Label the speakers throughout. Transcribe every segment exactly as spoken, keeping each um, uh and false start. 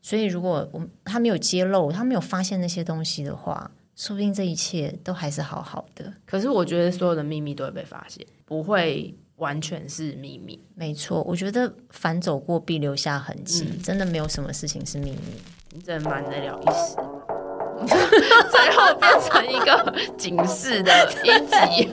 Speaker 1: 所以如果我他没有揭露，他没有发现那些东西的话，说不定这一切都还是好好的。
Speaker 2: 可是我觉得所有的秘密都会被发现，不会完全是秘密。
Speaker 1: 没错，我觉得凡走过必留下痕迹、嗯、真的没有什么事情是秘密。
Speaker 2: 你真的瞒得了一时最后变成一个警示的一集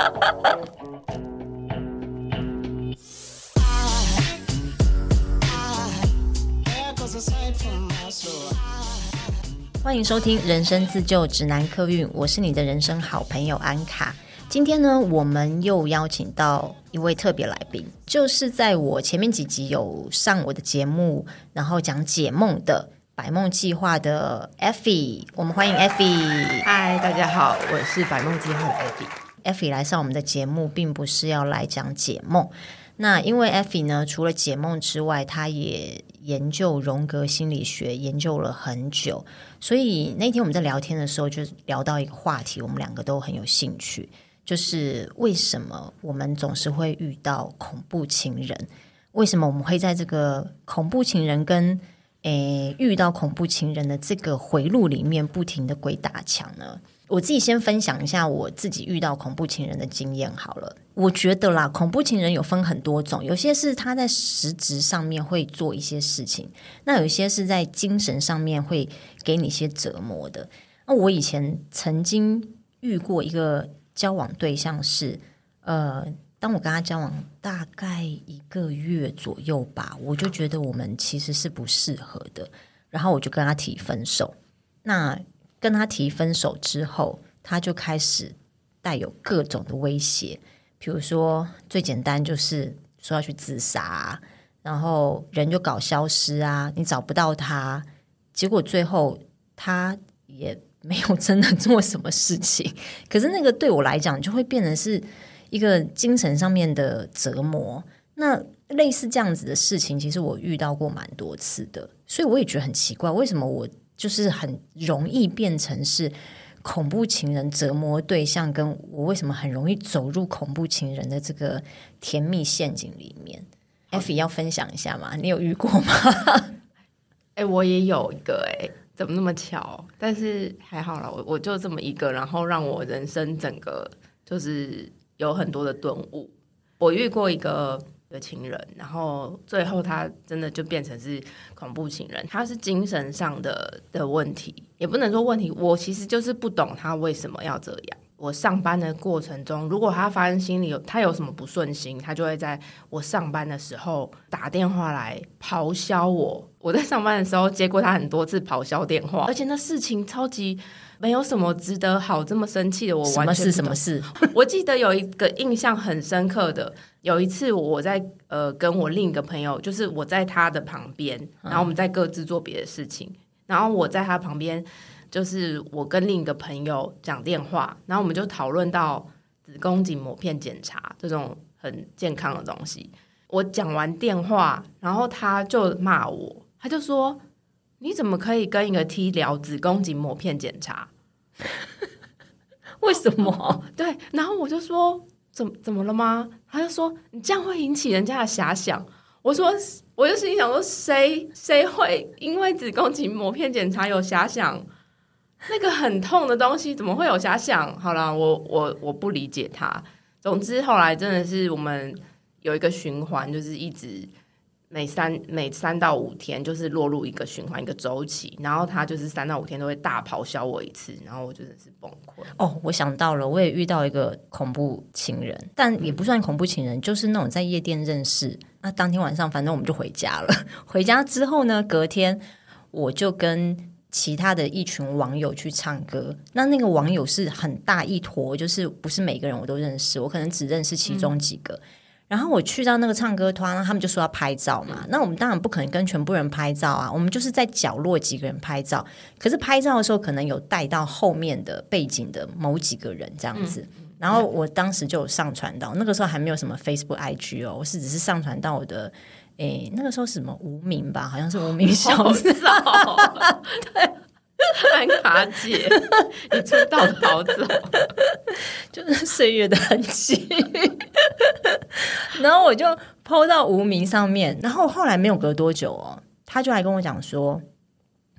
Speaker 1: 欢迎收听人生自救指南客运，我是你的人生好朋友安卡。今天呢，我们又邀请到一位特别来宾，就是在我前面几集有上我的节目，然后讲解梦的百梦计划的 Effie， 我们欢迎 Effie。
Speaker 2: 嗨，大家好，我是百梦计划的 Effie。
Speaker 1: Effie 来上我们的节目并不是要来讲解梦，那因为 Effie 呢，除了解梦之外，她也研究荣格心理学，研究了很久，所以那天我们在聊天的时候就聊到一个话题，我们两个都很有兴趣，就是为什么我们总是会遇到恐怖情人，为什么我们会在这个恐怖情人跟诶遇到恐怖情人的这个回路里面不停的鬼打墙呢？我自己先分享一下我自己遇到恐怖情人的经验好了。我觉得啦，恐怖情人有分很多种，有些是他在实质上面会做一些事情，那有些是在精神上面会给你一些折磨的。那我以前曾经遇过一个交往对象是呃，当我跟他交往大概一个月左右吧，我就觉得我们其实是不适合的，然后我就跟他提分手。那跟他提分手之后，他就开始带有各种的威胁，比如说最简单就是说要去自杀啊，然后人就搞消失啊，你找不到他，结果最后他也没有真的做什么事情，可是那个对我来讲就会变成是一个精神上面的折磨。那类似这样子的事情其实我遇到过蛮多次的，所以我也觉得很奇怪，为什么我就是很容易变成是恐怖情人折磨对象，跟我为什么很容易走入恐怖情人的这个甜蜜陷阱里面。 Effie 要分享一下吗？你有遇过吗？
Speaker 2: 哎、欸，我也有一个哎、欸，怎么那么巧？但是还好啦，我我就这么一个，然后让我人生整个就是有很多的顿悟。我遇过一个的情人，然后最后他真的就变成是恐怖情人，他是精神上的的问题，也不能说问题，我其实就是不懂他为什么要这样。我上班的过程中，如果他发现心里有他有什么不顺心，他就会在我上班的时候打电话来咆哮我。我在上班的时候接过他很多次咆哮电话，而且那事情超级没有什么值得好这么生气的，我完全不懂。什么事什么事我记得有一个印象很深刻的，有一次我在呃跟我另一个朋友，就是我在他的旁边，然后我们在各自做别的事情、嗯、然后我在他旁边，就是我跟另一个朋友讲电话，然后我们就讨论到子宫颈膜片检查这种很健康的东西。我讲完电话，然后他就骂我，他就说你怎么可以跟一个 T 聊子宫颈膜片检查？
Speaker 1: 为什么？
Speaker 2: 对，然后我就说怎么怎么了吗？他就说你这样会引起人家的遐想。我说我就心里想说谁谁会因为子宫颈膜片检查有遐想？那个很痛的东西怎么会有遐想？好啦，我我我不理解他。总之后来真的是我们有一个循环，就是一直每三每三到五天就是落入一个循环一个周期，然后他就是三到五天都会大咆哮我一次，然后我真的是崩溃。
Speaker 1: 哦，我想到了，我也遇到一个恐怖情人，但也不算恐怖情人，就是那种在夜店认识，那当天晚上反正我们就回家了。回家之后呢，隔天我就跟其他的一群网友去唱歌，那那个网友是很大一坨，就是不是每个人我都认识，我可能只认识其中几个、嗯、然后我去到那个唱歌团，他们就说要拍照嘛、嗯、那我们当然不可能跟全部人拍照啊，我们就是在角落几个人拍照，可是拍照的时候可能有带到后面的背景的某几个人这样子、嗯、然后我当时就有上传到，那个时候还没有什么 Facebook I G 哦，我是只是上传到我的诶，那个时候是什么无名吧，好像是无名小站。对，
Speaker 2: 安卡姐，你出道的好早，
Speaker 1: 就是岁月的痕迹。然后我就 po 到无名上面，然后后来没有隔多久哦，他就来跟我讲说，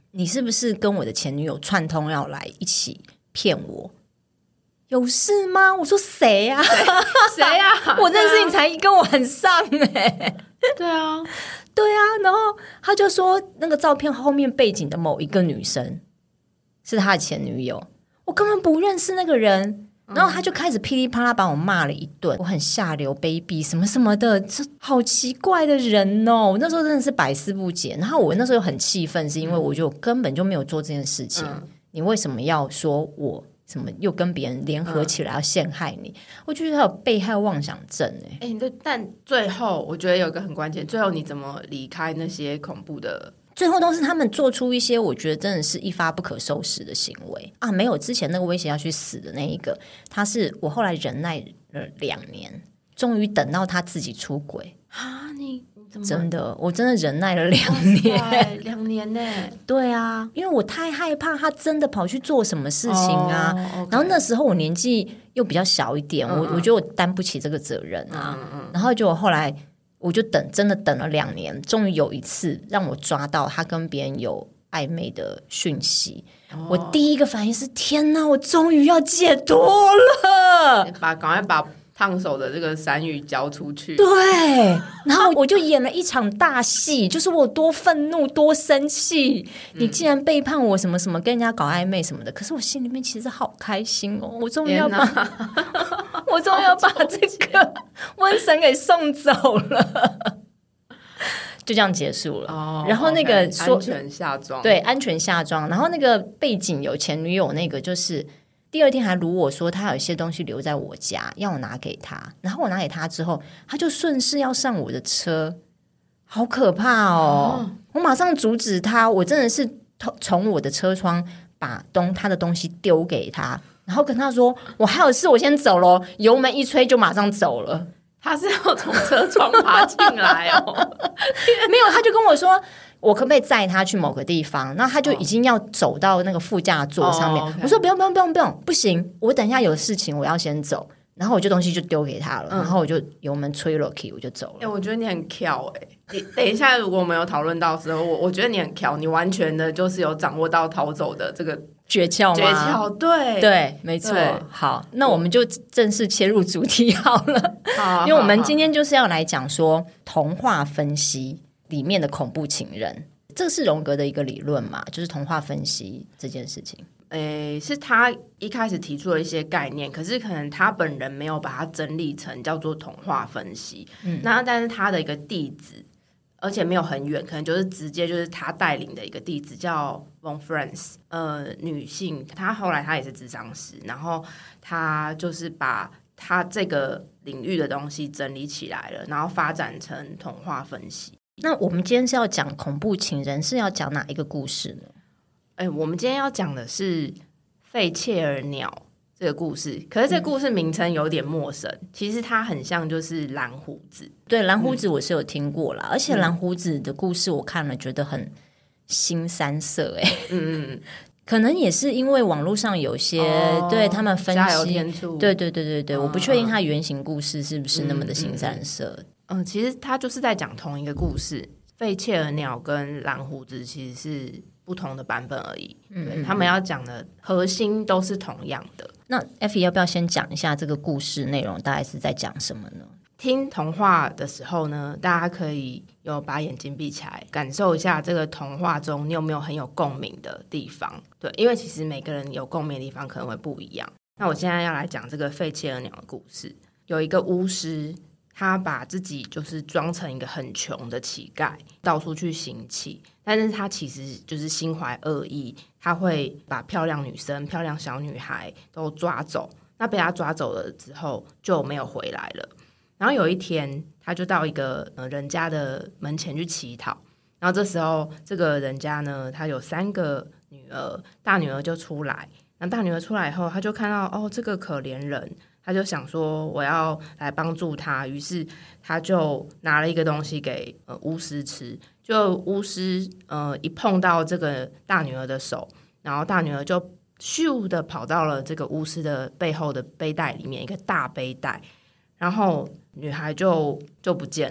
Speaker 1: 你是不是跟我的前女友串通要来一起骗我？有事吗？我说谁啊？
Speaker 2: 谁啊？
Speaker 1: 我认识你才一个晚上哎、欸。
Speaker 2: 对啊，
Speaker 1: 对啊，然后他就说那个照片后面背景的某一个女生是他的前女友，我根本不认识那个人。然后他就开始噼里啪啦把我骂了一顿，我很下流卑鄙什么什么的，这好奇怪的人哦！我那时候真的是百思不解。然后我那时候很气愤，是因为我觉得我根本就没有做这件事情、嗯、你为什么要说我什么又跟别人联合起来要陷害你、嗯、我觉得他有被害妄想症哎、
Speaker 2: 欸欸、但最后我觉得有一个很关键，最后你怎么离开那些恐怖的，
Speaker 1: 最后都是他们做出一些我觉得真的是一发不可收拾的行为啊！没有之前那个威胁要去死的那一个，他是我后来忍耐了两年，终于等到他自己出轨
Speaker 2: 啊！你怎么
Speaker 1: 真的？我真的忍耐了两年，
Speaker 2: 两年呢？
Speaker 1: 对啊，因为我太害怕他真的跑去做什么事情啊！
Speaker 2: oh, okay.
Speaker 1: 然后那时候我年纪又比较小一点，嗯嗯我我觉得我担不起这个责任啊。嗯嗯然后就后来。我就等，真的等了两年，终于有一次让我抓到他跟别人有暧昧的讯息。哦、我第一个反应是：天哪，我终于要解脱了！
Speaker 2: 把赶快把烫手的这个山芋交出去。
Speaker 1: 对，然后我就演了一场大戏，就是我多愤怒、多生气，你竟然背叛我，什么什么跟人家搞暧昧什么的。可是我心里面其实好开心哦，我终于要把。我终于要把这个瘟神给送走了，就这样结束了。哦、然后那个、
Speaker 2: okay, 说安全下装，
Speaker 1: 对，安全下装。然后那个背景有前女友，那个就是第二天还如我说，他有一些东西留在我家，要我拿给他。然后我拿给他之后，他就顺势要上我的车，好可怕哦！哦我马上阻止他，我真的是从我的车窗把东他的东西丢给他。然后跟他说我还有事我先走咯，油门一吹就马上走了。
Speaker 2: 他是要从车窗爬进来哦
Speaker 1: 没有，他就跟我说我可不可以载他去某个地方，那他就已经要走到那个副驾座上面、oh, okay. 我说不用不用不用不用，不行，我等一下有事情我要先走。然后我就东西就丢给他了、嗯、然后我就油门吹了 key 我就走了、
Speaker 2: 欸、我觉得你很巧哎、欸，你等一下如果我们有讨论到的时候，我我觉得你很巧，你完全的就是有掌握到逃走的这个
Speaker 1: 诀窍吗？
Speaker 2: 诀窍，对
Speaker 1: 对，没错。好，那我们就正式切入主题好了，
Speaker 2: 好
Speaker 1: 因为我们今天就是要来讲说童话分析里面的恐怖情人，这是荣格的一个理论嘛，就是童话分析这件事情。
Speaker 2: 诶，是他一开始提出了一些概念，可是可能他本人没有把它整理成叫做童话分析。嗯，那但是他的一个弟子，而且没有很远，可能就是直接就是他带领的一个弟子叫 Von Franz， 呃，女性，她后来她也是諮商师，然后她就是把她这个领域的东西整理起来了，然后发展成童话分析。
Speaker 1: 那我们今天是要讲恐怖情人，是要讲哪一个故事呢？
Speaker 2: 欸、我们今天要讲的是费切尔鸟这个故事，可是这个故事名称有点陌生、嗯、其实它很像就是蓝胡子。
Speaker 1: 对，蓝胡子我是有听过啦、嗯、而且蓝胡子的故事我看了觉得很腥羶色哎、欸，嗯嗯，可能也是因为网络上有些、哦、对他们分析，
Speaker 2: 加油添醋，
Speaker 1: 对对对对对、嗯、我不确定它原型故事是不是那么的腥羶色。
Speaker 2: 嗯, 嗯, 嗯，其实它就是在讲同一个故事，费切尔鸟跟蓝胡子其实是不同的版本而已，嗯嗯嗯，他们要讲的核心都是同样的。
Speaker 1: 那 Effie 要不要先讲一下这个故事内容大概是在讲什么呢？
Speaker 2: 听童话的时候呢，大家可以有把眼睛闭起来，感受一下这个童话中你有没有很有共鸣的地方。对，因为其实每个人有共鸣的地方可能会不一样。那我现在要来讲这个费切尔鸟的故事。有一个巫师，他把自己就是装成一个很穷的乞丐，到处去行乞，但是他其实就是心怀恶意，他会把漂亮女生、漂亮小女孩都抓走。那被他抓走了之后就没有回来了。然后有一天他就到一个、呃、人家的门前去乞讨，然后这时候这个人家呢，他有三个女儿，大女儿就出来，那大女儿出来以后，他就看到哦这个可怜人，他就想说我要来帮助他，于是他就拿了一个东西给、呃、巫师吃，就巫师、呃、一碰到这个大女儿的手，然后大女儿就咻的跑到了这个巫师的背后的背带里面，一个大背带，然后女孩就就不见了。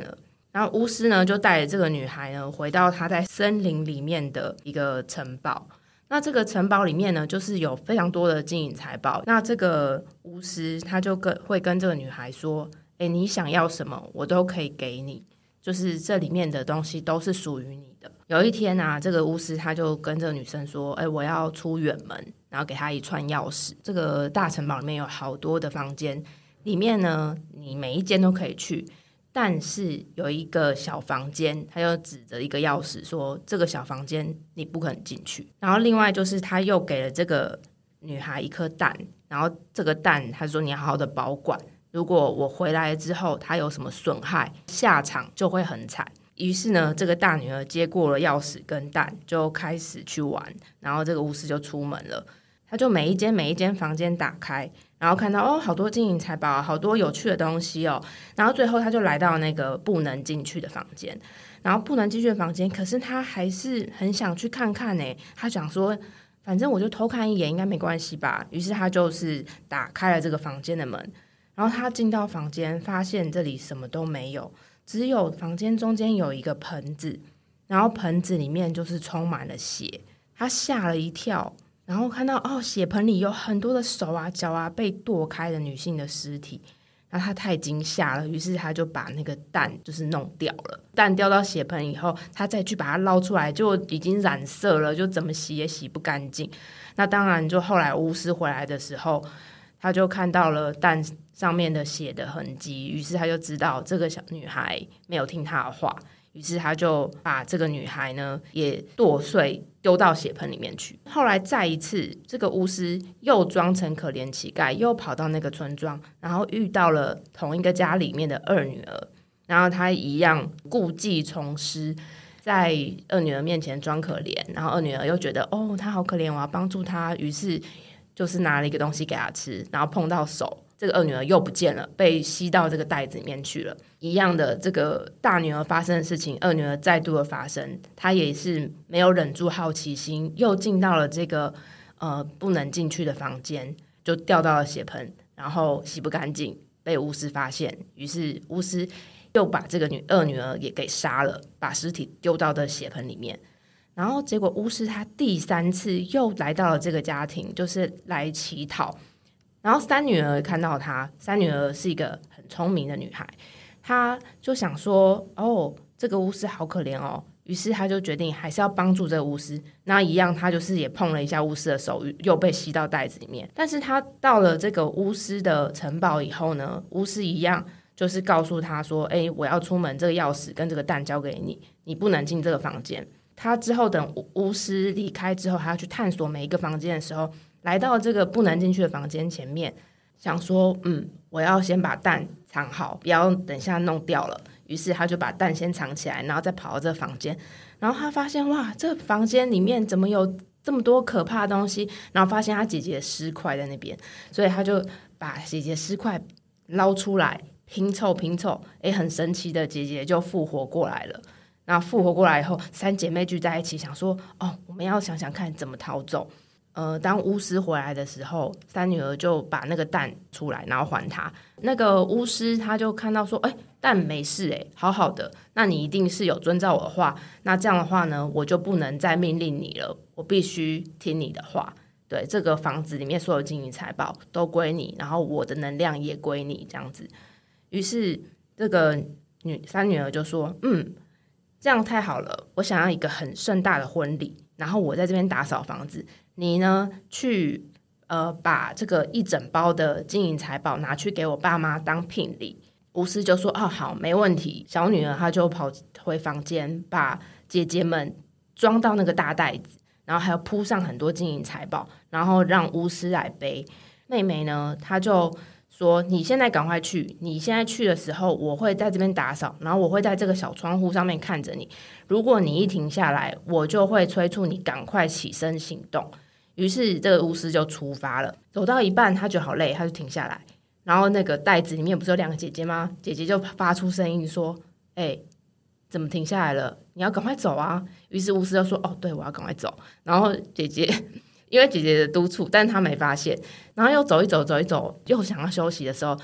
Speaker 2: 然后巫师呢就带着这个女孩呢回到她在森林里面的一个城堡。那这个城堡里面呢就是有非常多的金银财宝。那这个巫师他就跟会跟这个女孩说，诶，你想要什么我都可以给你，就是这里面的东西都是属于你的。有一天啊，这个巫师他就跟这个女生说，诶，我要出远门，然后给她一串钥匙。这个大城堡里面有好多的房间，里面呢你每一间都可以去，但是有一个小房间，他就指着一个钥匙说，这个小房间你不可能进去。然后另外就是他又给了这个女孩一颗蛋，然后这个蛋他说你要好好的保管，如果我回来之后它有什么损害，下场就会很惨。于是呢，这个大女儿接过了钥匙跟蛋，就开始去玩。然后这个巫师就出门了，他就每一间每一间房间打开，然后看到哦，好多金银财宝，好多有趣的东西哦。然后最后他就来到那个不能进去的房间，然后不能进去的房间，可是他还是很想去看看呢。他想说，反正我就偷看一眼，应该没关系吧。于是他就是打开了这个房间的门。然后他进到房间，发现这里什么都没有，只有房间中间有一个盆子，然后盆子里面就是充满了血。他吓了一跳，然后看到哦，血盆里有很多的手啊脚啊被剁开的女性的尸体。然后他太惊吓了，于是他就把那个蛋就是弄掉了。蛋掉到血盆以后，他再去把它捞出来，就已经染色了，就怎么洗也洗不干净。那当然，就后来巫师回来的时候，他就看到了蛋上面的血的痕迹，于是他就知道这个小女孩没有听他的话，于是他就把这个女孩呢也剁碎丢到血盆里面去。后来再一次，这个巫师又装成可怜乞丐，又跑到那个村庄，然后遇到了同一个家里面的二女儿，然后他一样故技重施，在二女儿面前装可怜，然后二女儿又觉得哦她好可怜，我要帮助她，于是就是拿了一个东西给她吃，然后碰到手，这个二女儿又不见了，被吸到这个袋子里面去了。一样的，这个大女儿发生的事情，二女儿再度的发生，她也是没有忍住好奇心，又进到了这个呃不能进去的房间，就掉到了血盆，然后洗不干净，被巫师发现，于是巫师又把这个女二女儿也给杀了，把尸体丢到的血盆里面。然后结果巫师他第三次又来到了这个家庭，就是来乞讨。然后三女儿看到他，三女儿是一个很聪明的女孩，她就想说哦这个巫师好可怜哦，于是她就决定还是要帮助这个巫师。那一样她就是也碰了一下巫师的手，又被吸到袋子里面。但是她到了这个巫师的城堡以后呢，巫师一样就是告诉她说，哎，我要出门，这个钥匙跟这个蛋交给你，你不能进这个房间。他之后等巫师离开之后，还要去探索每一个房间的时候，来到这个不能进去的房间前面，想说嗯，我要先把蛋藏好，不要等一下弄掉了。于是他就把蛋先藏起来，然后再跑到这个房间，然后他发现哇，这个房间里面怎么有这么多可怕的东西，然后发现他姐姐的尸块在那边，所以他就把姐姐尸块捞出来拼凑拼凑，诶，很神奇的，姐姐就复活过来了。那复活过来以后，三姐妹聚在一起，想说哦，我们要想想看怎么逃走。呃，当巫师回来的时候，三女儿就把那个蛋出来，然后还他。那个巫师他就看到说，哎，蛋没事，哎，好好的，那你一定是有遵照我的话。那这样的话呢，我就不能再命令你了，我必须听你的话。对，这个房子里面所有金银财宝都归你，然后我的能量也归你，这样子。于是这个女三女儿就说，嗯。这样太好了，我想要一个很盛大的婚礼，然后我在这边打扫房子，你呢去呃把这个一整包的金银财宝拿去给我爸妈当聘礼。巫师就说哦好，没问题。小女儿她就跑回房间，把姐姐们装到那个大袋子，然后还要铺上很多金银财宝，然后让巫师来背。妹妹呢她就说你现在赶快去，你现在去的时候我会在这边打扫，然后我会在这个小窗户上面看着你，如果你一停下来，我就会催促你赶快起身行动。于是这个巫师就出发了，走到一半他觉得好累，他就停下来，然后那个袋子里面不是有两个姐姐吗？姐姐就发出声音说，哎，怎么停下来了？你要赶快走啊。于是巫师就说哦对，我要赶快走。然后姐姐因为姐姐的督促，但是她没发现，然后又走一走走一走，又想要休息的时候，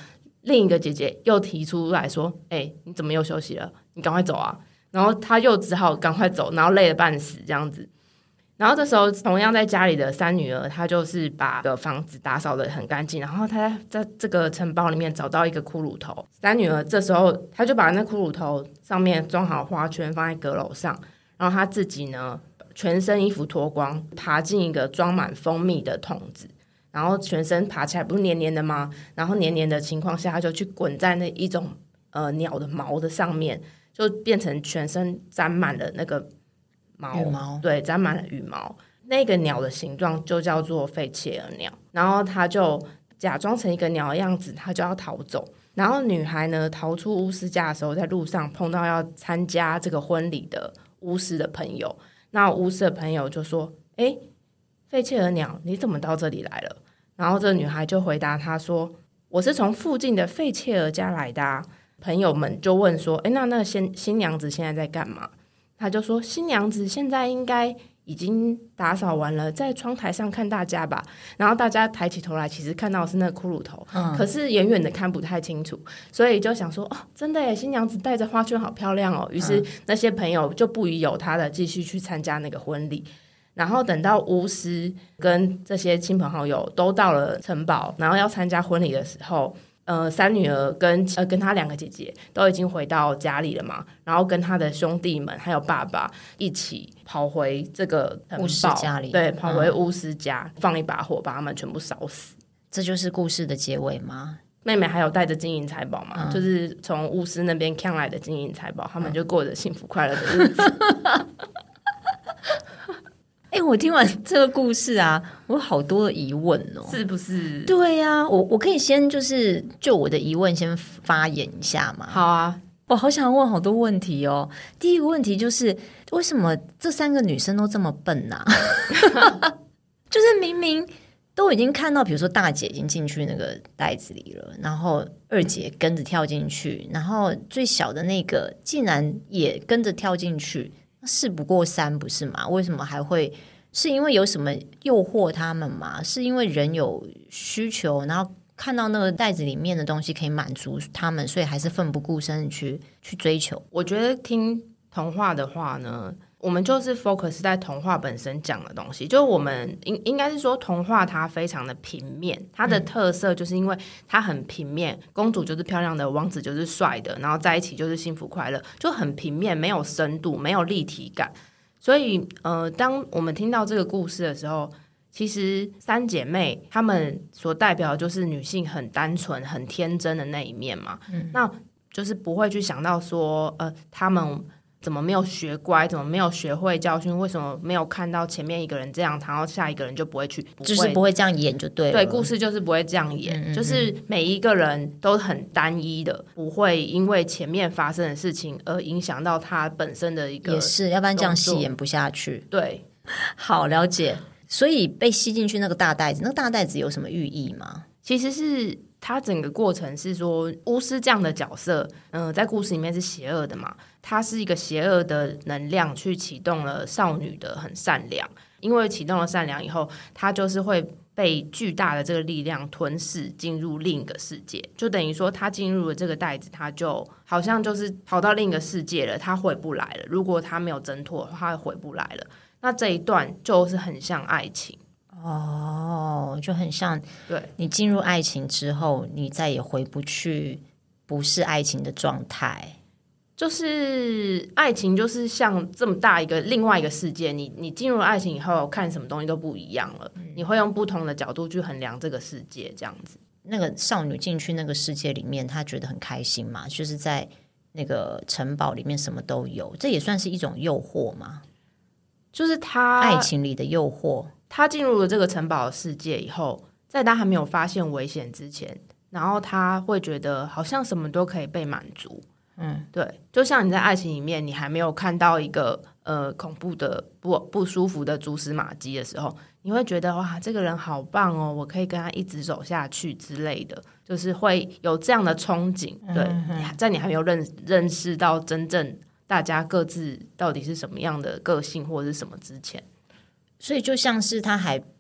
Speaker 2: 另一个姐姐又提出来说：“哎、欸，你怎么又休息了？你赶快走啊！”然后他又只好赶快走，然后累得半死这样子。然后这时候同样在家里的三女儿，她就是把个房子打扫得很干净，然后她在这个城堡里面找到一个骷髅头。三女儿这时候她就把那骷髅头上面装好花圈放在阁楼上，然后她自己呢全身衣服脱光，爬进一个装满蜂蜜的桶子，然后全身爬起来不是黏黏的吗？然后黏黏的情况下，她就去滚在那一种呃鸟的毛的上面，就变成全身沾满了那个毛，
Speaker 1: 羽毛，
Speaker 2: 对，沾满了羽毛。那个鸟的形状就叫做费切尔鸟，然后他就假装成一个鸟的样子，他就要逃走。然后女孩呢逃出巫师家的时候，在路上碰到要参加这个婚礼的巫师的朋友，那巫师的朋友就说：“哎，费切尔鸟，你怎么到这里来了？”然后这个女孩就回答他说：“我是从附近的费切尔家来的啊。”朋友们就问说：“哎，那那个新新娘子现在在干嘛？”他就说：“新娘子现在应该已经打扫完了，在窗台上看大家吧。”然后大家抬起头来，其实看到的是那个骷髅头，嗯、可是远远的看不太清楚，所以就想说：“哦，真的耶，新娘子戴着花圈好漂亮哦。”于是那些朋友就不疑有他的继续去参加那个婚礼。然后等到巫师跟这些亲朋好友都到了城堡，然后要参加婚礼的时候，呃，三女儿跟呃跟她两个姐姐都已经回到家里了嘛，然后跟她的兄弟们还有爸爸一起跑回这个
Speaker 1: 巫师家里，
Speaker 2: 对，跑回巫师家，嗯、放一把火把他们全部烧死。
Speaker 1: 这就是故事的结尾吗？
Speaker 2: 妹妹还有带着金银财宝嘛，嗯、就是从巫师那边抢来的金银财宝，他们就过着幸福快乐的日子。
Speaker 1: 哎、欸，我听完这个故事啊，我有好多的疑问哦，
Speaker 2: 是不是？
Speaker 1: 对啊，我我可以先就是就我的疑问先发言一下嘛。
Speaker 2: 好啊，
Speaker 1: 我好想问好多问题哦。第一个问题就是，为什么这三个女生都这么笨啊？就是明明都已经看到，比如说大姐已经进去那个袋子里了，然后二姐跟着跳进去，然后最小的那个竟然也跟着跳进去。事不过三不是吗？为什么还会？是因为有什么诱惑他们吗？是因为人有需求，然后看到那个袋子里面的东西可以满足他们，所以还是奋不顾身去去追求。
Speaker 2: 我觉得听童话的话呢，我们就是 focus 在童话本身讲的东西，就我们应应该是说童话它非常的平面，它的特色就是因为它很平面，公主就是漂亮的，王子就是帅的，然后在一起就是幸福快乐，就很平面，没有深度，没有立体感。所以呃，当我们听到这个故事的时候，其实三姐妹她们所代表的就是女性很单纯很天真的那一面嘛，嗯、那就是不会去想到说呃，她们怎么没有学乖，怎么没有学会教训，为什么没有看到前面一个人这样，然后下一个人就不会去，不会
Speaker 1: 就是不会这样演就对了。
Speaker 2: 对，故事就是不会这样演，嗯嗯嗯，就是每一个人都很单一的，不会因为前面发生的事情而影响到他本身的一个，
Speaker 1: 也是，要不然这样戏演不下去。
Speaker 2: 对，好，
Speaker 1: 了解。所以被吸进去那个大袋子，那个大袋子有什么寓意吗？
Speaker 2: 其实是它整个过程是说，巫师这样的角色，嗯、呃，在故事里面是邪恶的嘛，它是一个邪恶的能量去启动了少女的很善良，因为启动了善良以后，它就是会被巨大的这个力量吞噬，进入另一个世界，就等于说它进入了这个袋子，它就好像就是跑到另一个世界了，它回不来了。如果它没有挣脱的话，它回不来了。那这一段就是很像爱情。
Speaker 1: 哦，就很像，
Speaker 2: 对，
Speaker 1: 你进入爱情之后，你再也回不去不是爱情的状态。
Speaker 2: 就是爱情就是像这么大一个另外一个世界，你你进入了爱情以后，看什么东西都不一样了，嗯、你会用不同的角度去衡量这个世界，这样子。
Speaker 1: 那个少女进去那个世界里面，她觉得很开心嘛，就是在那个城堡里面什么都有，这也算是一种诱惑嘛，
Speaker 2: 就是她
Speaker 1: 爱情里的诱惑。
Speaker 2: 他进入了这个城堡的世界以后，在他还没有发现危险之前，然后他会觉得好像什么都可以被满足。嗯，对，就像你在爱情里面，你还没有看到一个呃恐怖的不不舒服的蛛丝马迹的时候，你会觉得哇，这个人好棒哦，我可以跟他一直走下去之类的，就是会有这样的憧憬。对，嗯、在你还没有认认识到真正大家各自到底是什么样的个性或者是什么之前。
Speaker 1: 所以就像是他还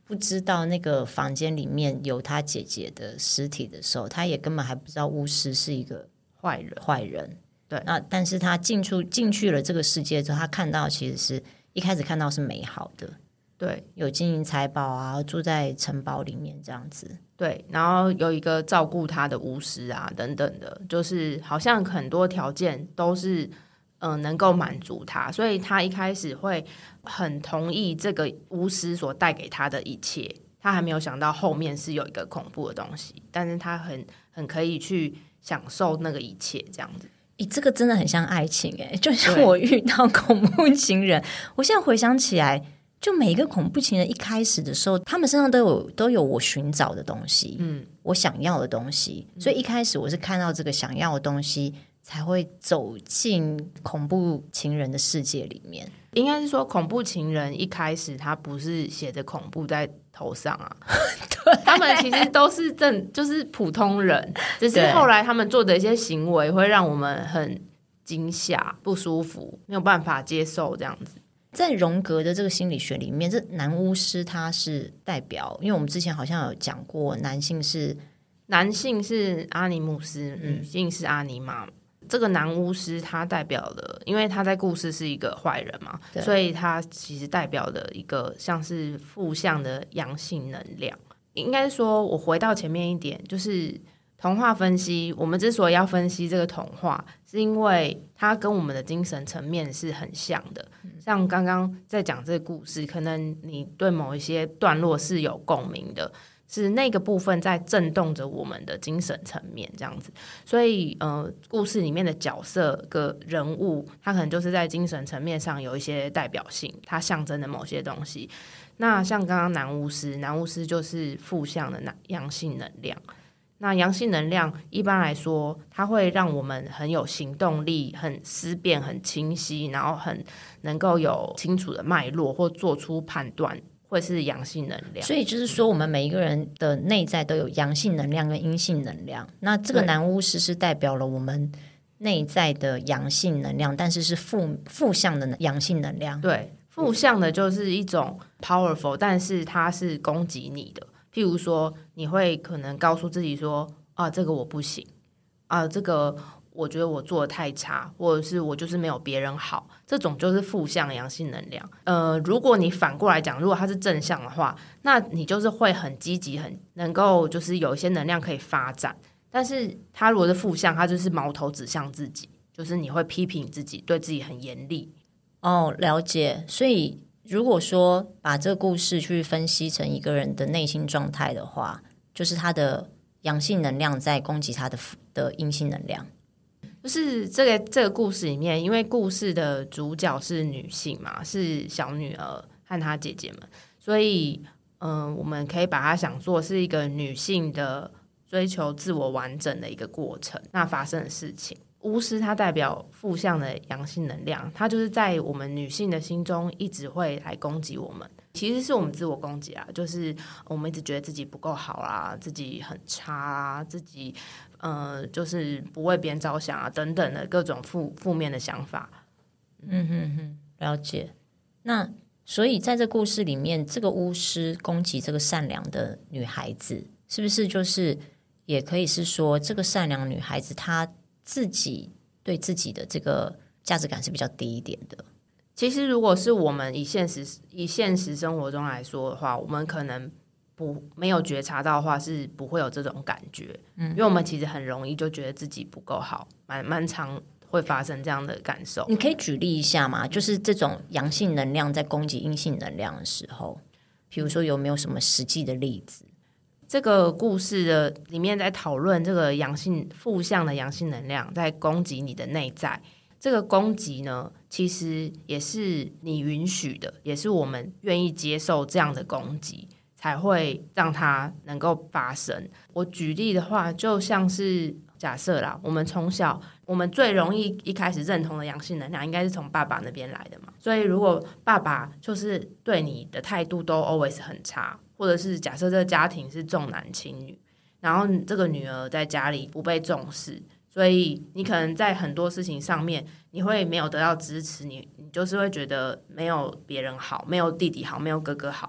Speaker 1: 不知道那个房间里面有他姐姐的尸体的时候，他也根本还不知道巫师是一个
Speaker 2: 坏人。
Speaker 1: 坏人，
Speaker 2: 对。
Speaker 1: 那但是他进出进去了这个世界之后，他看到其实是一开始看到是美好的，
Speaker 2: 对，
Speaker 1: 有金银财宝啊，住在城堡里面这样子。
Speaker 2: 对，然后有一个照顾他的巫师啊，等等的，就是好像很多条件都是嗯、呃、能够满足他，所以他一开始会很同意这个巫师所带给他的一切。他还没有想到后面是有一个恐怖的东西，但是他很很可以去享受那个一切这样子。
Speaker 1: 咦，这个真的很像爱情哎、欸，就像我遇到恐怖情人，我现在回想起来，就每一个恐怖情人一开始的时候，他们身上都有都有我寻找的东西，嗯，我想要的东西，所以一开始我是看到这个想要的东西，才会走进恐怖情人的世界里面。
Speaker 2: 应该是说，恐怖情人一开始他不是写着恐怖在头上啊，对，他们其实都是正就是普通人，只是后来他们做的一些行为会让我们很惊吓、不舒服，没有办法接受这样子。
Speaker 1: 在荣格的这个心理学里面，这男巫师他是代表，因为我们之前好像有讲过，男性是
Speaker 2: 男性是阿尼姆斯，女性是阿尼玛。这个男巫师他代表的，因为他在故事是一个坏人嘛，所以他其实代表的一个像是负向的阳性能量。应该说我回到前面一点，就是童话分析，我们之所以要分析这个童话，是因为它跟我们的精神层面是很像的。像刚刚在讲这个故事，可能你对某一些段落是有共鸣的，是那个部分在震动着我们的精神层面这样子。所以呃，故事里面的角色个人物，他可能就是在精神层面上有一些代表性，它象征的某些东西。那像刚刚男巫师，男巫师就是负向的阳性能量。那阳性能量一般来说，它会让我们很有行动力，很思辨，很清晰，然后很能够有清楚的脉络或做出判断，会是阳性能量。
Speaker 1: 所以就是说，我们每一个人的内在都有阳性能量跟阴性能量。那这个男巫师是代表了我们内在的阳性能量，但是是负负向的阳性能量。
Speaker 2: 对，负向的就是一种 powerful， 但是它是攻击你的。譬如说，你会可能告诉自己说：“啊，这个我不行啊，这个我觉得我做的太差，或者是我就是没有别人好。”这种就是负向阳性能量。呃，如果你反过来讲，如果它是正向的话，那你就是会很积极，很能够就是有一些能量可以发展。但是它如果是负向，它就是矛头指向自己，就是你会批评自己，对自己很严厉。
Speaker 1: 哦，了解。所以如果说把这个故事去分析成一个人的内心状态的话，就是他的阳性能量在攻击他的的阴性能量。
Speaker 2: 就是这个这个故事里面，因为故事的主角是女性嘛，是小女儿和她姐姐们，所以嗯、呃，我们可以把它想做是一个女性的追求自我完整的一个过程，那发生的事情。巫师它代表负向的阳性能量，它就是在我们女性的心中一直会来攻击我们，其实是我们自我攻击啊，就是我们一直觉得自己不够好啊，自己很差啊，自己呃就是不为别人着想啊等等的各种负负面的想法。
Speaker 1: 嗯哼哼，了解。那所以在这故事里面，这个巫师攻击这个善良的女孩子，是不是就是也可以是说，这个善良女孩子她自己对自己的这个价值感是比较低一点的？
Speaker 2: 其实如果是我们以现实以现实生活中来说的话，我们可能不没有觉察到的话是不会有这种感觉。嗯，因为我们其实很容易就觉得自己不够好，蛮蛮常会发生这样的感受。
Speaker 1: 你可以举例一下吗？就是这种阳性能量在攻击阴性能量的时候，比如说有没有什么实际的例子？
Speaker 2: 这个故事的里面在讨论这个阳性负向的阳性能量在攻击你的内在，这个攻击呢其实也是你允许的，也是我们愿意接受这样的攻击才会让它能够发生。我举例的话，就像是假设啦，我们从小我们最容易一开始认同的阳性能量应该是从爸爸那边来的嘛，所以如果爸爸就是对你的态度都 always 很差，或者是假设这个家庭是重男轻女，然后这个女儿在家里不被重视，所以你可能在很多事情上面你会没有得到支持，你你就是会觉得没有别人好，没有弟弟好，没有哥哥好，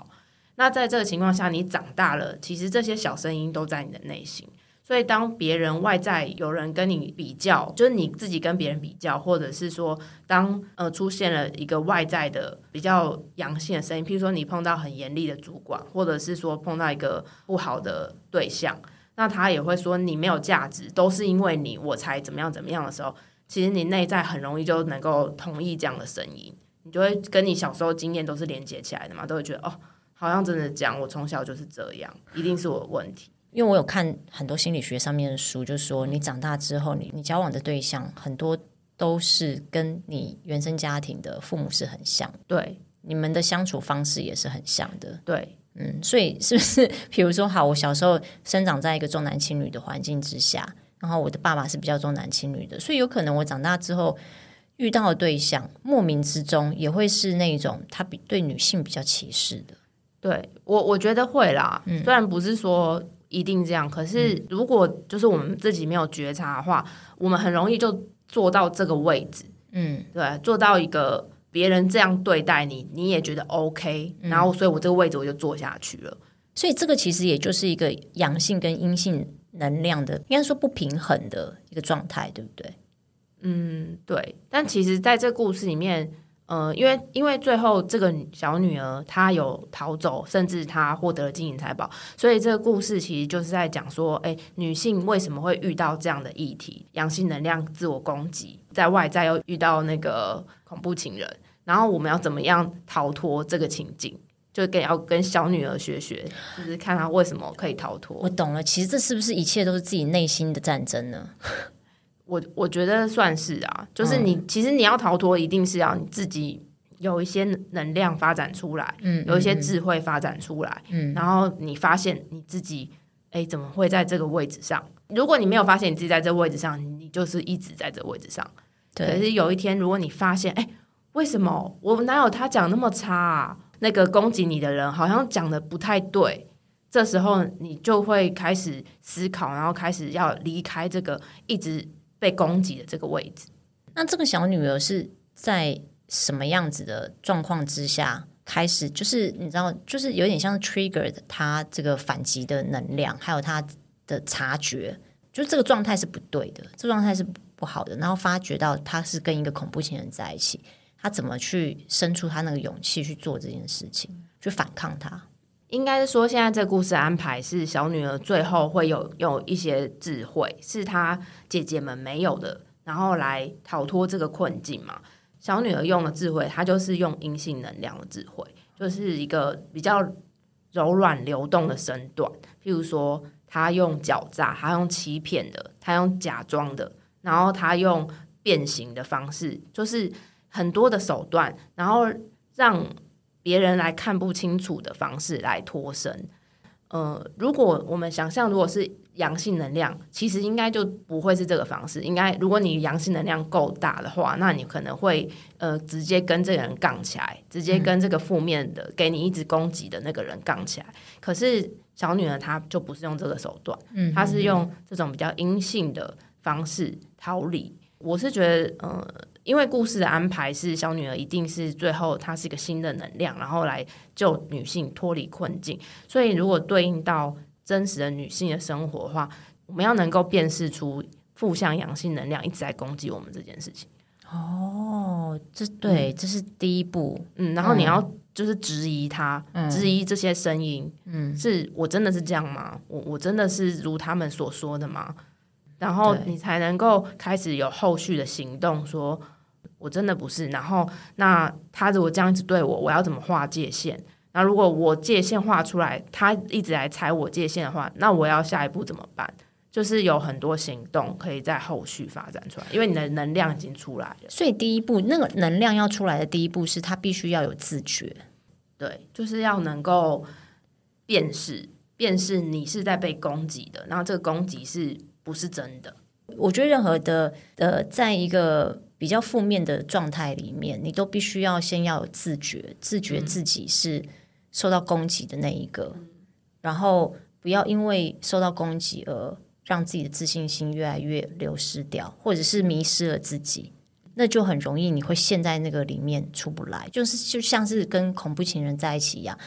Speaker 2: 那在这个情况下，你长大了，其实这些小声音都在你的内心。所以当别人外在有人跟你比较，就是你自己跟别人比较，或者是说当呃出现了一个外在的比较阳性的声音，譬如说你碰到很严厉的主管，或者是说碰到一个不好的对象，那他也会说你没有价值，都是因为你我才怎么样怎么样的时候，其实你内在很容易就能够同意这样的声音，你就会跟你小时候经验都是连接起来的嘛，都会觉得哦，好像真的讲我从小就是这样，一定是我的问题。
Speaker 1: 因为我有看很多心理学上面的书，就是说你长大之后，你你交往的对象很多都是跟你原生家庭的父母是很像，
Speaker 2: 对，
Speaker 1: 你们的相处方式也是很像的，
Speaker 2: 对，
Speaker 1: 嗯，所以是不是比如说好，我小时候生长在一个重男轻女的环境之下，然后我的爸爸是比较重男轻女的，所以有可能我长大之后遇到的对象莫名之中也会是那种他比对女性比较歧视的。
Speaker 2: 对，我我觉得会啦、嗯、虽然不是说一定这样，可是如果就是我们自己没有觉察的话，我们很容易就做到这个位置，嗯，对，做到一个别人这样对待你，你也觉得 OK，、嗯、然后所以我这个位置我就坐下去了。
Speaker 1: 所以这个其实也就是一个阳性跟阴性能量的，应该说不平衡的一个状态，对不对？
Speaker 2: 嗯，对。但其实在这个故事里面，呃，因为因为最后这个小女儿她有逃走，甚至她获得了金银财宝，所以这个故事其实就是在讲说，哎，女性为什么会遇到这样的议题，阳性能量自我攻击，在外在又遇到那个恐怖情人，然后我们要怎么样逃脱这个情境，就跟要跟小女儿学学，就是看她为什么可以逃脱。
Speaker 1: 我懂了，其实这是不是一切都是自己内心的战争呢？
Speaker 2: 我我觉得算是啊，就是你、嗯、其实你要逃脱，一定是要你自己有一些能量发展出来，嗯，有一些智慧发展出来，嗯，然后你发现你自己，哎，怎么会在这个位置上？如果你没有发现你自己在这个位置上，你就是一直在这个位置上。对。可是有一天，如果你发现，哎，为什么我哪有他讲那么差啊？那个攻击你的人好像讲的不太对。这时候你就会开始思考，然后开始要离开这个一直被攻击的这个位置。
Speaker 1: 那这个小女儿是在什么样子的状况之下开始，就是你知道，就是有点像 trigger 她这个反击的能量，还有她的察觉，就这个状态是不对的，这个状态是不好的，然后发觉到她是跟一个恐怖情人在一起，她怎么去生出她那个勇气去做这件事情，去反抗她。
Speaker 2: 应该是说现在这个故事安排是小女儿最后会有有一些智慧是她姐姐们没有的，然后来逃脱这个困境嘛。小女儿用的智慧，她就是用阴性能量的智慧，就是一个比较柔软流动的身段，譬如说她用狡诈，她用欺骗的，她用假装的，然后她用变形的方式，就是很多的手段，然后让别人来看不清楚的方式来脱身。呃，如果我们想象如果是阳性能量，其实应该就不会是这个方式。应该如果你阳性能量够大的话，那你可能会呃直接跟这个人杠起来，直接跟这个负面的、嗯、给你一直攻击的那个人杠起来。可是小女儿她就不是用这个手段，嗯，她是用这种比较阴性的方式逃离。我是觉得呃因为故事的安排是小女儿一定是最后她是一个新的能量，然后来救女性脱离困境，所以如果对应到真实的女性的生活的话，我们要能够辨识出负向阳性能量一直在攻击我们这件事情。
Speaker 1: 哦，这对、嗯、这是第一步。
Speaker 2: 嗯，然后你要就是质疑它、嗯、质疑这些声音，嗯，是我真的是这样吗？我我真的是如他们所说的吗？然后你才能够开始有后续的行动，说我真的不是，然后那他如果这样子对我，我要怎么划界限？那如果我界限画出来，他一直来踩我界限的话，那我要下一步怎么办？就是有很多行动可以在后续发展出来，因为你的能量已经出来了。
Speaker 1: 所以第一步，那个能量要出来的第一步是他必须要有自觉，
Speaker 2: 对，就是要能够辨识辨识你是在被攻击的，然后这个攻击是不是真的。
Speaker 1: 我觉得任何的呃，在一个比较负面的状态里面，你都必须要先要有自觉，自觉自己是受到攻击的那一个、嗯、然后不要因为受到攻击而让自己的自信心越来越流失掉，或者是迷失了自己，那就很容易你会陷在那个里面出不来，就是就像是跟恐怖情人在一起一样。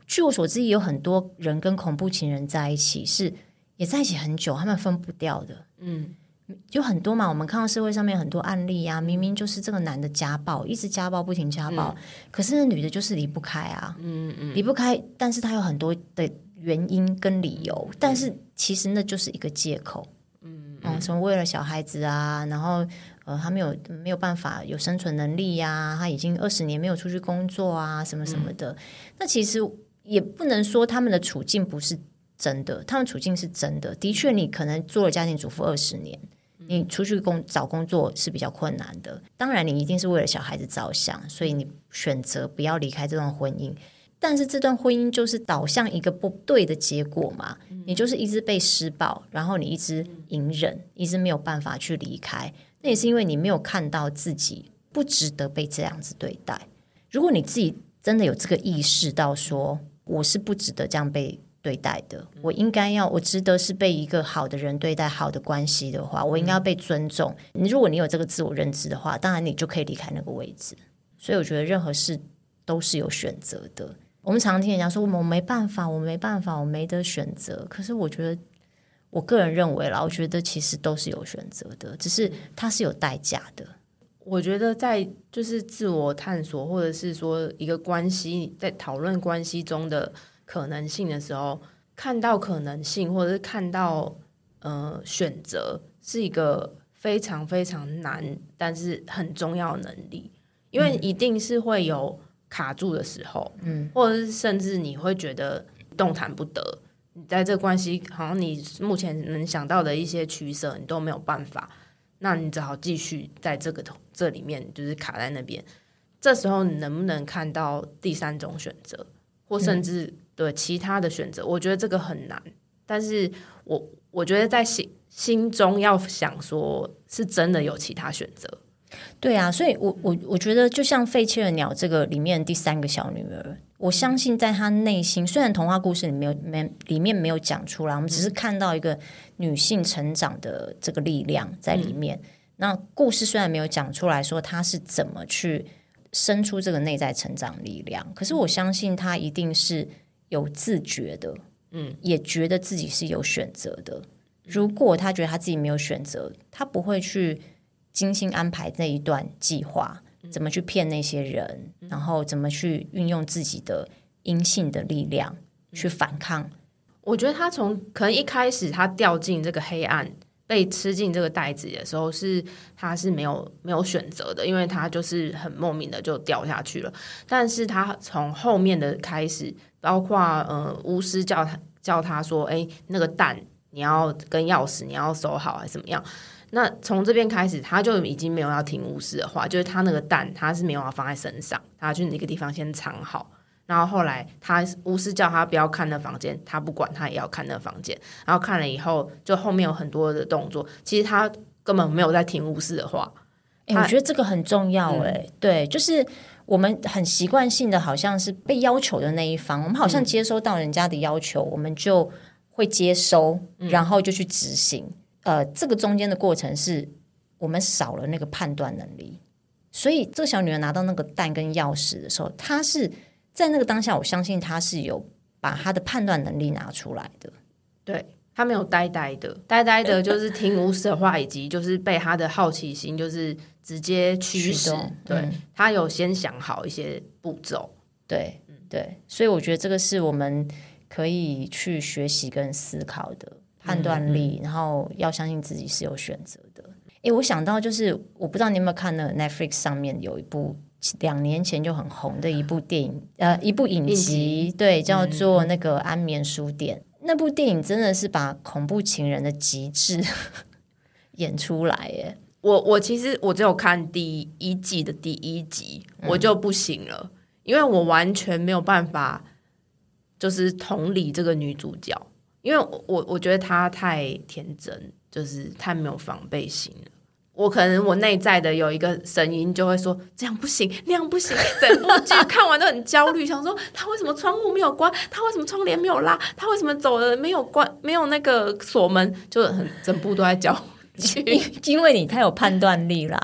Speaker 1: 据我所知也有很多人跟恐怖情人在一起是也在一起很久，他们分不掉的。嗯，有很多嘛，我们看到社会上面很多案例啊，明明就是这个男的家暴，一直家暴不停家暴、嗯、可是那女的就是离不开啊，嗯嗯，离不开，但是他有很多的原因跟理由，但是其实那就是一个借口。嗯嗯，什么为了小孩子啊，然后呃他没有没有办法有生存能力啊，他已经二十年没有出去工作啊，什么什么的、嗯、那其实也不能说他们的处境不是真的，他们处境是真的，的确你可能做了家庭主妇二十年，你出去工找工作是比较困难的，当然你一定是为了小孩子着想，所以你选择不要离开这段婚姻，但是这段婚姻就是导向一个不对的结果嘛，你就是一直被施暴，然后你一直隐忍，一直没有办法去离开，那也是因为你没有看到自己不值得被这样子对待。如果你自己真的有这个意识到说我是不值得这样被对待的，我应该要我值得是被一个好的人对待，好的关系的话，我应该要被尊重。如果你有这个自我认知的话，当然你就可以离开那个位置。所以我觉得任何事都是有选择的。我们常常听人家说我没办法我没办法我没得选择，可是我觉得我个人认为啦，我觉得其实都是有选择的，只是它是有代价的。
Speaker 2: 我觉得在就是自我探索，或者是说一个关系在讨论关系中的可能性的时候，看到可能性或者是看到呃选择是一个非常非常难但是很重要的能力，因为一定是会有卡住的时候，嗯，或者是甚至你会觉得动弹不得，你在这关系好像你目前能想到的一些取舍你都没有办法，那你只好继续在这个这里面就是卡在那边。这时候你能不能看到第三种选择，或甚至、嗯、对其他的选择，我觉得这个很难，但是我我觉得在心心中要想说是真的有其他选择。
Speaker 1: 对啊，所以我我我觉得就像废弃的鸟这个里面第三个小女儿，我相信在她内心，虽然童话故事里面没有里面没有讲出来，我们只是看到一个女性成长的这个力量在里面、嗯、那故事虽然没有讲出来说她是怎么去生出这个内在成长力量，可是我相信她一定是有自觉的，嗯，也觉得自己是有选择的。如果她觉得她自己没有选择，她不会去精心安排那一段计划，怎么去骗那些人，然后怎么去运用自己的阴性的力量去反抗。
Speaker 2: 我觉得他从可能一开始他掉进这个黑暗被吃进这个袋子的时候，是他是没有没有选择的，因为他就是很莫名的就掉下去了。但是他从后面的开始，包括呃巫师叫他叫他说，哎，那个蛋你要跟钥匙你要收好还是怎么样，那从这边开始他就已经没有要听巫师的话，就是他那个蛋他是没有要放在身上，他去那个地方先藏好，然后后来他巫师叫他不要看那房间，他不管，他也要看那房间，然后看了以后就后面有很多的动作，其实他根本没有在听巫师的话。
Speaker 1: 欸、我觉得这个很重要耶、欸嗯、对，就是我们很习惯性的好像是被要求的那一方，我们好像接收到人家的要求、嗯、我们就会接收，然后就去执行、嗯、呃，这个中间的过程是我们少了那个判断能力。所以这个小女儿拿到那个蛋跟钥匙的时候，她是在那个当下，我相信她是有把她的判断能力拿出来的。
Speaker 2: 对，她没有呆呆的呆呆的就是听巫师的话以及就是被她的好奇心就是直接驱使。对、嗯、她有先想好一些步骤。
Speaker 1: 对对，所以我觉得这个是我们可以去学习跟思考的判断力、嗯、然后要相信自己是有选择的。诶，我想到就是我不知道你有没有看那个 Netflix 上面有一部两年前就很红的一部电影，呃，一部影集，对，叫做那个安眠书店、嗯、那部电影真的是把恐怖情人的极致演出来耶。
Speaker 2: 我我其实我只有看第一季的第一集、嗯、我就不行了，因为我完全没有办法就是同理这个女主角，因为我我觉得她太天真，就是太没有防备心了。我可能我内在的有一个声音就会说这样不行那样不行，整部剧看完都很焦虑，想说他为什么窗户没有关，他为什么窗帘没有拉，他为什么走了没有关没有那个锁门，就很整部都在焦虑
Speaker 1: 因为你太有判断力啦。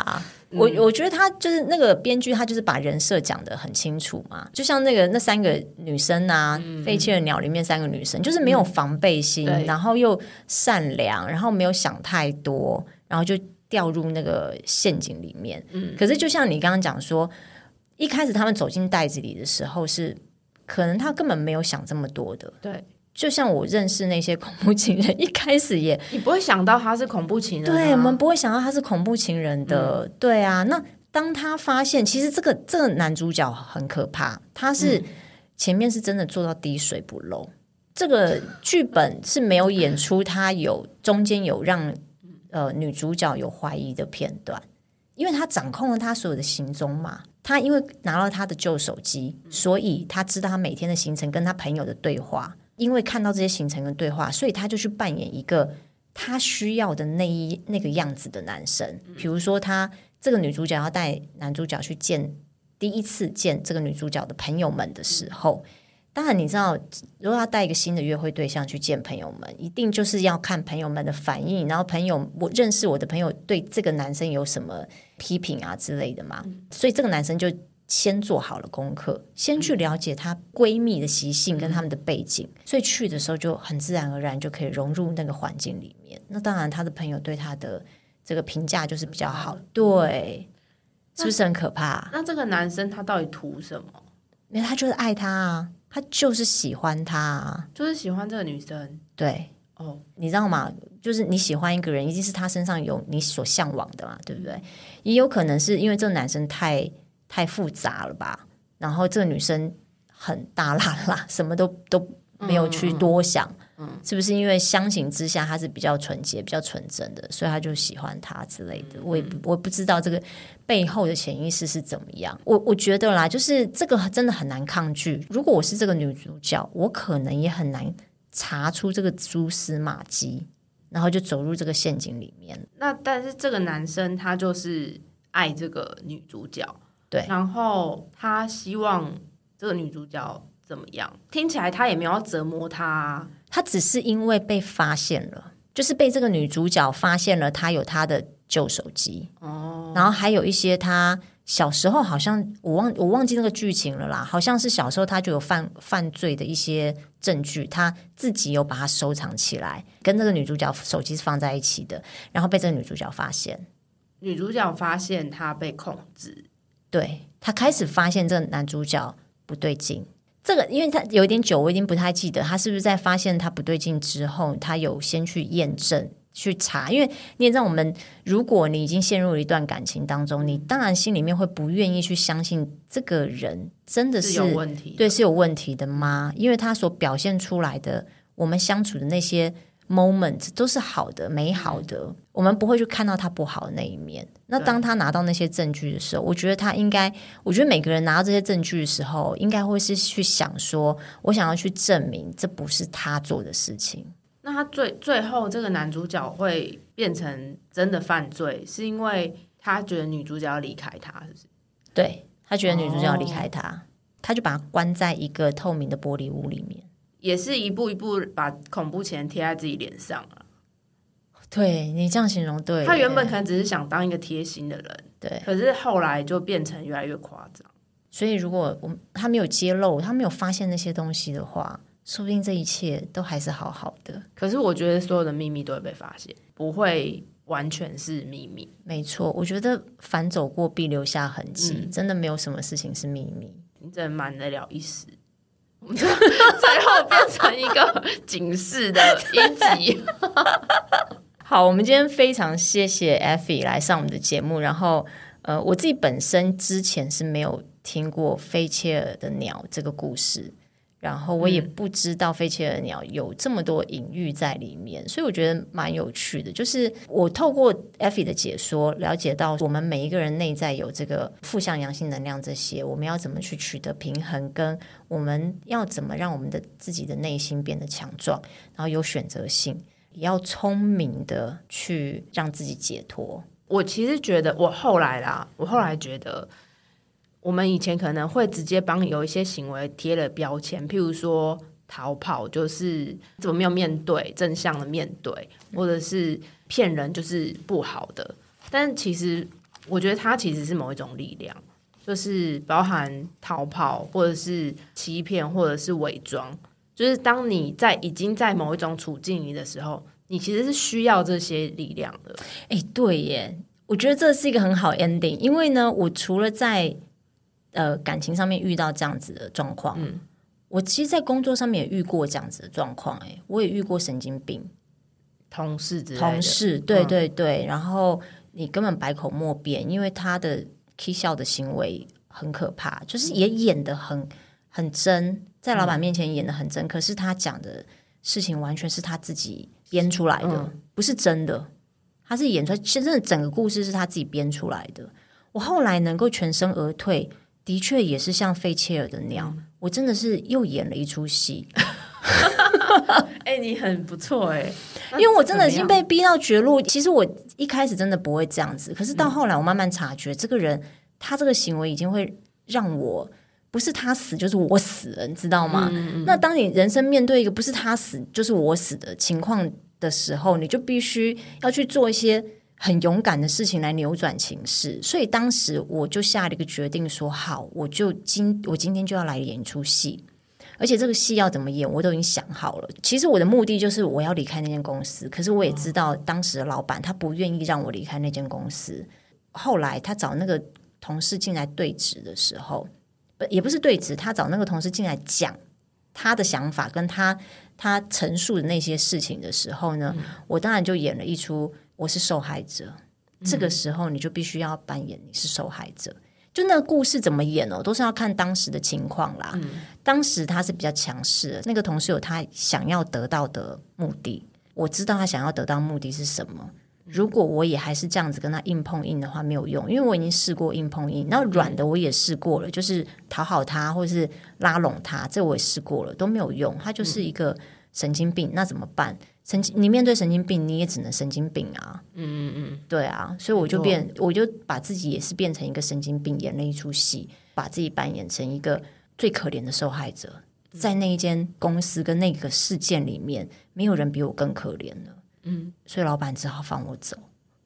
Speaker 1: 我我觉得他就是那个编剧，他就是把人设讲得很清楚嘛，就像那个那三个女生啊，嗯《废弃的鸟》里面三个女生，就是没有防备心，嗯、然后又善良，然后没有想太多，然后就掉入那个陷阱里面。嗯，可是就像你刚刚讲说，一开始他们走进袋子里的时候是，可能他根本没有想这么多的。
Speaker 2: 对。
Speaker 1: 就像我认识那些恐怖情人，一开始也
Speaker 2: 你不会想到他是恐怖情人、啊，
Speaker 1: 对，我们不会想到他是恐怖情人的，嗯、对啊。那当他发现，其实这个这个男主角很可怕，他是前面是真的做到滴水不漏。嗯、这个剧本是没有演出他有中间有让呃女主角有怀疑的片段，因为他掌控了他所有的行踪嘛。他因为拿到他的旧手机，所以他知道他每天的行程跟他朋友的对话。因为看到这些行程跟对话，所以他就去扮演一个他需要的那一那个样子的男生。比如说他这个女主角要带男主角去见第一次见这个女主角的朋友们的时候，当然你知道如果要带一个新的约会对象去见朋友们，一定就是要看朋友们的反应，然后朋友我认识我的朋友对这个男生有什么批评啊之类的嘛，所以这个男生就先做好了功课，先去了解她闺蜜的习性跟他们的背景，所以去的时候就很自然而然就可以融入那个环境里面。那当然她的朋友对她的这个评价就是比较好，对，是不是很可怕？
Speaker 2: 那这个男生他到底图什么？
Speaker 1: 因为他就是爱她啊，他就是喜欢她啊，
Speaker 2: 就是喜欢这个女生。
Speaker 1: 对哦，你知道吗？就是你喜欢一个人一定是他身上有你所向往的嘛，对不对？也有可能是因为这个男生太太复杂了吧，然后这个女生很大辣辣，什么都都没有去多想，嗯嗯、是不是因为相形之下她是比较纯洁比较纯真的，所以他就喜欢她之类的。我也我不知道这个背后的潜意识是怎么样。我我觉得啦，就是这个真的很难抗拒。如果我是这个女主角，我可能也很难查出这个蛛丝马迹，然后就走入这个陷阱里面。
Speaker 2: 那但是这个男生他就是爱这个女主角，
Speaker 1: 对，
Speaker 2: 然后他希望这个女主角怎么样？听起来他也没有要折磨她、啊，
Speaker 1: 他只是因为被发现了，就是被这个女主角发现了他有他的旧手机哦，然后还有一些他小时候好像我忘我忘记那个剧情了啦，好像是小时候他就有犯犯罪的一些证据，他自己有把它收藏起来，跟这个女主角手机是放在一起的，然后被这个女主角发现，
Speaker 2: 女主角发现他被控制。
Speaker 1: 对，他开始发现这个男主角不对劲，这个因为他有点久，我已经不太记得他是不是在发现他不对劲之后，他有先去验证去查，因为你也知道我们如果你已经陷入了一段感情当中，你当然心里面会不愿意去相信这个人真的 是,
Speaker 2: 是有问题的，
Speaker 1: 对，是有问题的吗？因为他所表现出来的我们相处的那些 moment 都是好的美好的、嗯、我们不会去看到他不好的那一面。那当他拿到那些证据的时候，我觉得他应该我觉得每个人拿到这些证据的时候应该会是去想说我想要去证明这不是他做的事情。
Speaker 2: 那他最最后这个男主角会变成真的犯罪，是因为他觉得女主角要离开他，是不是？
Speaker 1: 对，他觉得女主角要离开他、哦、他就把他关在一个透明的玻璃屋里面，
Speaker 2: 也是一步一步把恐怖钱贴在自己脸上啊。
Speaker 1: 对，你这样形容对。
Speaker 2: 他原本可能只是想当一个贴心的人，
Speaker 1: 对，
Speaker 2: 可是后来就变成越来越夸张。
Speaker 1: 所以如果我他没有揭露，他没有发现那些东西的话，说不定这一切都还是好好的。
Speaker 2: 可是我觉得所有的秘密都会被发现，不会完全是秘密。
Speaker 1: 没错，我觉得凡走过必留下痕迹、嗯、真的没有什么事情是秘密。
Speaker 2: 你真的瞒得了一时，我们最后变成一个警示的一集
Speaker 1: 好，我们今天非常谢谢 Effie 来上我们的节目。然后呃，我自己本身之前是没有听过菲切尔的鸟这个故事，然后我也不知道菲切尔的鸟有这么多隐喻在里面，所以我觉得蛮有趣的。就是我透过 Effie 的解说了解到我们每一个人内在有这个负向阳性能量，这些我们要怎么去取得平衡，跟我们要怎么让我们的自己的内心变得强壮，然后有选择性，也要聪明的去让自己解脱。
Speaker 2: 我其实觉得我后来啦我后来觉得我们以前可能会直接帮有一些行为贴了标签，譬如说逃跑就是怎么没有面对正向的面对，或者是骗人就是不好的。但其实我觉得它其实是某一种力量，就是包含逃跑或者是欺骗或者是伪装，就是当你在已经在某一种处境里的时候，你其实是需要这些力量的。
Speaker 1: 哎，对耶，我觉得这是一个很好 ending， 因为呢，我除了在呃感情上面遇到这样子的状况，嗯，我其实在工作上面也遇过这样子的状况，哎，我也遇过神经病
Speaker 2: 同事之类的，
Speaker 1: 同事，对对对，嗯，然后你根本百口莫辩，因为他的 k 笑的行为很可怕，就是也演得很很真，在老板面前演得很真，嗯，可是他讲的事情完全是他自己编出来的，嗯，不是真的，他是演出来，真的整个故事是他自己编出来的。我后来能够全身而退，的确也是像费切尔的鸟，嗯，我真的是又演了一出戏。
Speaker 2: 哎、欸，你很不错哎、欸，
Speaker 1: 因为我真的已经被逼到绝路。其实我一开始真的不会这样子，可是到后来我慢慢察觉，嗯，这个人他这个行为已经会让我不是他死就是我死了，你知道吗？嗯嗯，那当你人生面对一个不是他死就是我死的情况的时候，你就必须要去做一些很勇敢的事情来扭转情势。所以当时我就下了一个决定说，好，我就今我今天就要来演一出戏，而且这个戏要怎么演我都已经想好了。其实我的目的就是我要离开那间公司，可是我也知道当时的老板他不愿意让我离开那间公司。后来他找那个同事进来对质的时候，也不是对质，他找那个同事进来讲他的想法跟他他陈述的那些事情的时候呢，嗯，我当然就演了一出我是受害者，嗯，这个时候你就必须要扮演你是受害者。就那个故事怎么演哦，都是要看当时的情况啦，嗯，当时他是比较强势的，那个同事有他想要得到的目的，我知道他想要得到的目的是什么。如果我也还是这样子跟他硬碰硬的话没有用，因为我已经试过硬碰硬，那软的我也试过了，就是讨好他或是拉拢他，这我也试过了都没有用，他就是一个神经病，那怎么办？神经你面对神经病你也只能神经病啊，嗯嗯嗯，对啊，所以我就变我就把自己也是变成一个神经病，演了一出戏，把自己扮演成一个最可怜的受害者，在那一间公司跟那个事件里面没有人比我更可怜了，嗯，所以老板只好放我走。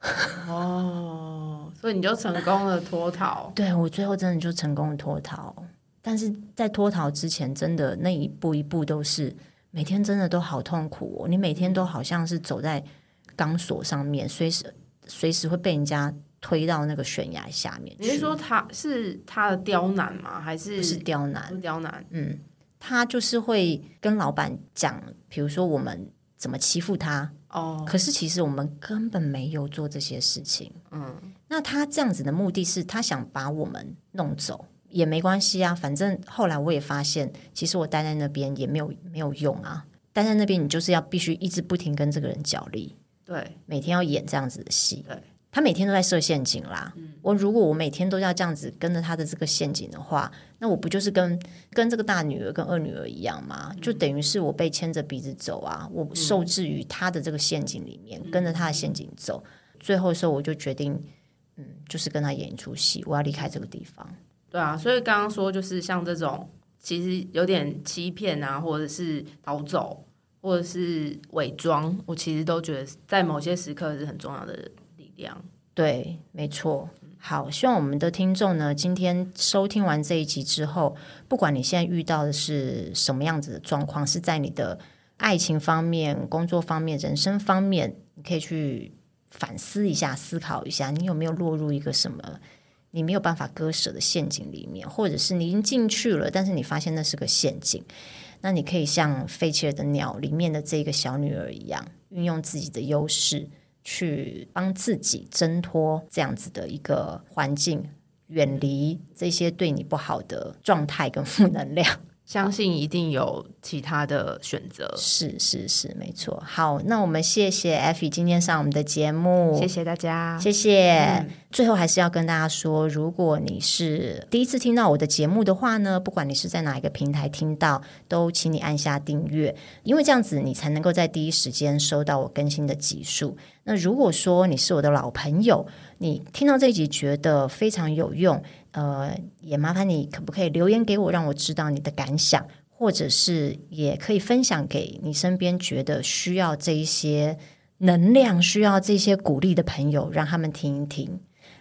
Speaker 2: 哦，所以你就成功了脱逃。
Speaker 1: 对，我最后真的就成功了脱逃，但是在脱逃之前真的那一步一步都是每天真的都好痛苦哦，你每天都好像是走在钢索上面，随时随时会被人家推到那个悬崖下面去。
Speaker 2: 你是说他是他的刁难吗？还是
Speaker 1: 不是刁难？
Speaker 2: 不是刁难，
Speaker 1: 嗯，他就是会跟老板讲，比如说我们怎么欺负他哦，可是其实我们根本没有做这些事情，嗯，那他这样子的目的是他想把我们弄走。也没关系啊，反正后来我也发现其实我待在那边也没有没有用啊，待在那边你就是要必须一直不停跟这个人角力，
Speaker 2: 对，
Speaker 1: 每天要演这样子的戏，
Speaker 2: 对，
Speaker 1: 他每天都在设陷阱啦，嗯，我如果我每天都要这样子跟着他的这个陷阱的话，那我不就是跟跟这个大女儿跟二女儿一样吗？嗯，就等于是我被牵着鼻子走啊，我受制于他的这个陷阱里面，嗯，跟着他的陷阱走，最后的时候我就决定嗯，就是跟他演一出戏，我要离开这个地方。
Speaker 2: 对啊，所以刚刚说就是像这种其实有点欺骗啊，或者是逃走或者是伪装，我其实都觉得在某些时刻是很重要的力量。
Speaker 1: 对，没错。好，希望我们的听众呢今天收听完这一集之后，不管你现在遇到的是什么样子的状况，是在你的爱情方面、工作方面、人生方面，你可以去反思一下，思考一下你有没有落入一个什么你没有办法割舍的陷阱里面，或者是你已经进去了，但是你发现那是个陷阱，那你可以像费切尔的鸟里面的这个小女儿一样，运用自己的优势去帮自己挣脱这样子的一个环境，远离这些对你不好的状态跟负能量，
Speaker 2: 相信一定有其他的选择。
Speaker 1: 是是是，没错。好，那我们谢谢 Effie 今天上我们的节目，
Speaker 2: 谢谢大家，
Speaker 1: 谢谢、嗯、最后还是要跟大家说，如果你是第一次听到我的节目的话呢，不管你是在哪一个平台听到，都请你按下订阅，因为这样子你才能够在第一时间收到我更新的集数。那如果说你是我的老朋友，你听到这一集觉得非常有用，呃，也麻烦你可不可以留言给我，让我知道你的感想，或者是也可以分享给你身边觉得需要这一些能量、需要这些鼓励的朋友，让他们听一听。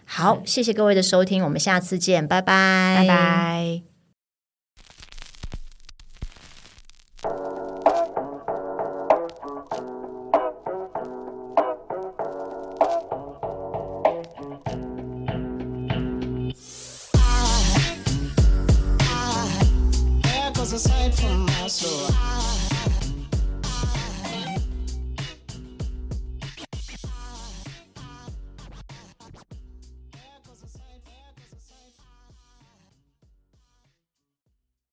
Speaker 1: 好，谢谢各位的收听，我们下次见，拜拜，
Speaker 2: 拜拜。